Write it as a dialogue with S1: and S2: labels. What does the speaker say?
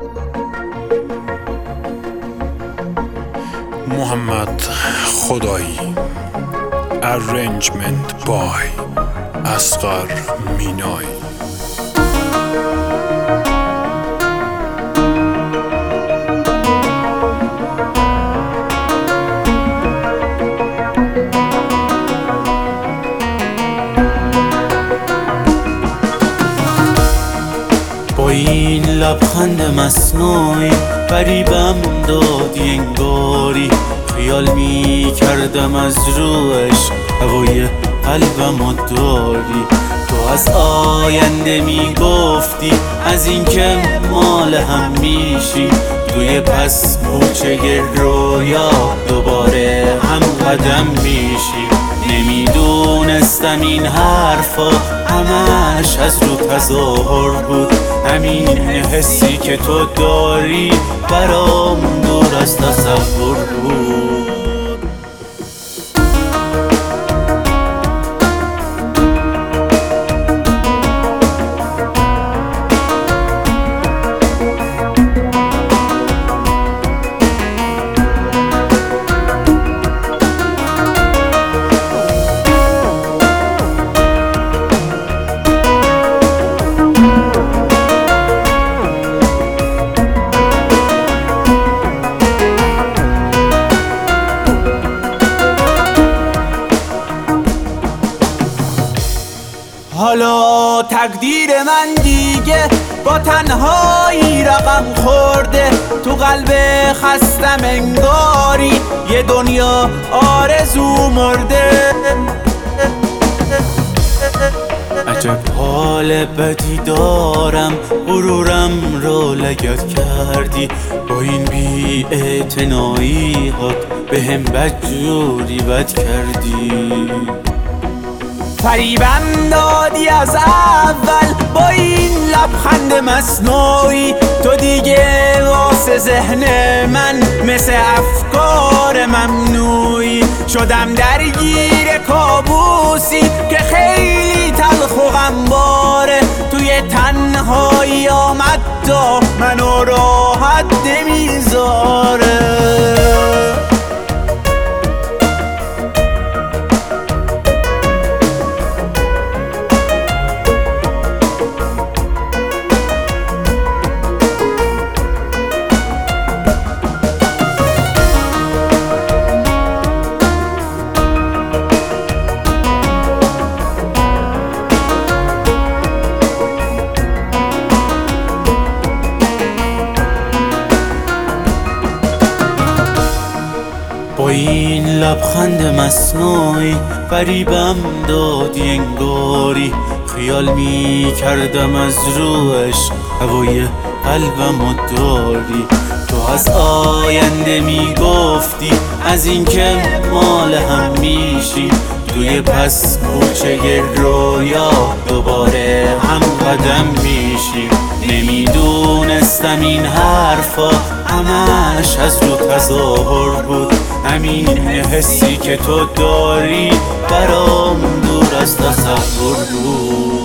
S1: محمد خدایی. Arrangement by اصغر مینایی.
S2: با این لبخند مصنوعی فریبم دادی انگاری، خیال می کردم از روش هوای قلبم داری. تو از آینده می گفتی، از این که مال هم میشی، توی پس کوچه رویا دوباره هم قدم میشی. نمیدونستم این حرفا همش از رو تظاهر بود، همین حسی که تو داری برام دور از تصور بود. حالا تقدیر من دیگه با تنهایی رقم خورده، تو قلب خستم انگاری یه دنیا آرزو مرده. عجب حال بدی دارم، غرورم رو لگد کردی با این بی‌اعتنایی هات، بهم بدجوری بد کردی. فریبم دادی از اول با این لبخند مصنوعی، تو دیگه واسه ذهن من مثل افکار ممنوعی. شدم درگیر کابوسی که خیلی تلخ و غمباره، توی تنهایی آمد تا منو راحت نمیذاره. با این لبخند مصنوعی فریبم دادی انگاری، خیال می کردم از روش هوای قلبم داری. تو از آینده می گفتی، از این که مال هم میشی، توی پس کوچه رویا دوباره هم قدم میشی. نمیدونستم این حرفا همش از رو تظاهر بود، همین حسی که تو داری برام دور از تصور بود.